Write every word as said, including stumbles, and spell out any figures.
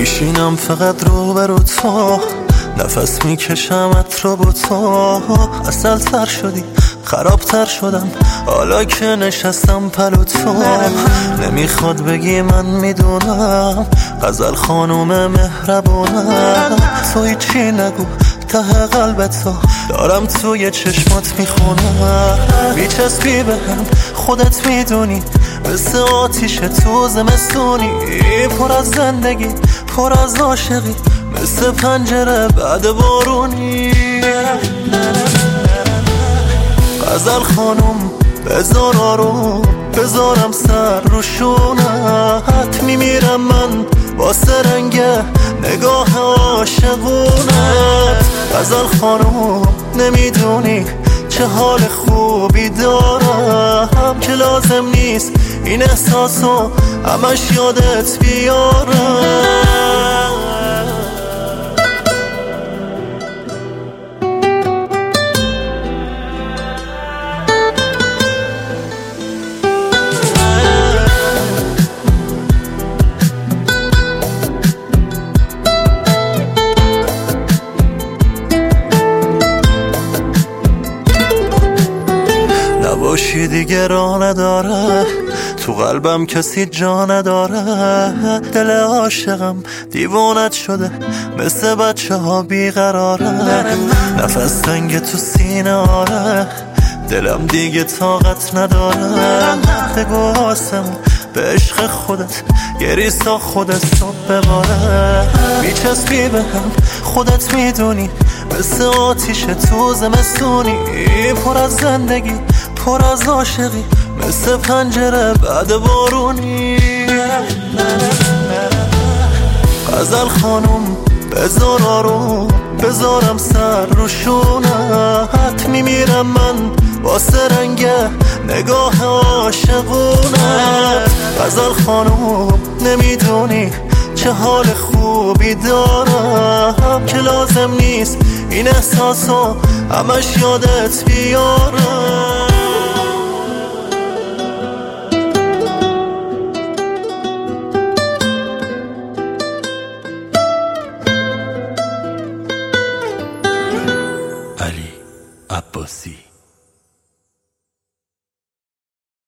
میشینم فقط رو برو تو، نفس میکشمت رو با تو. اصل تر شدی خرابتر شدم حالا که نشستم پلو تو. نمیخواد بگی من میدونم غزل خانوم مهربونم. تو هیچی نگو ته قلبتو دارم توی چشمات میخونم. میچسبی به هم خودت میدونی مثل آتیش تو زمستونی. پر از زندگی پر از عاشقی مثل پنجره بعد بارونی. غزل خانم بذار آروم بذارم سر رو شونت. میمیرم من واسه رنگ نگاه عاشقونت. غزل خانم نمیدونی چه حال خوبی دارم که لازم نیست این احساسو همش یادت بیارم. باشی دیگه راه نداره تو قلبم کسی جا نداره. دل عاشقم دیوانت شده مثل بچه ها بیقراره. نفس تنگ تو سینه آره دلم دیگه طاقت نداره. بگو آسمون به عشق خودت گریسا خودت صبح بباره. میچسبی به هم خودت میدونی مثل آتیش تو زمستونی. پر از زندگی پر از عاشقی مثل پنجره بعد بارونی. غزل خانم بذار آروم بذارم سر رو شونت. میمیرم من واسه رنگ نگاه عاشقونت. غزل خانم نمیدونی چه حال خوبی دارم که لازم نیست این احساسو همش یادت بیارم.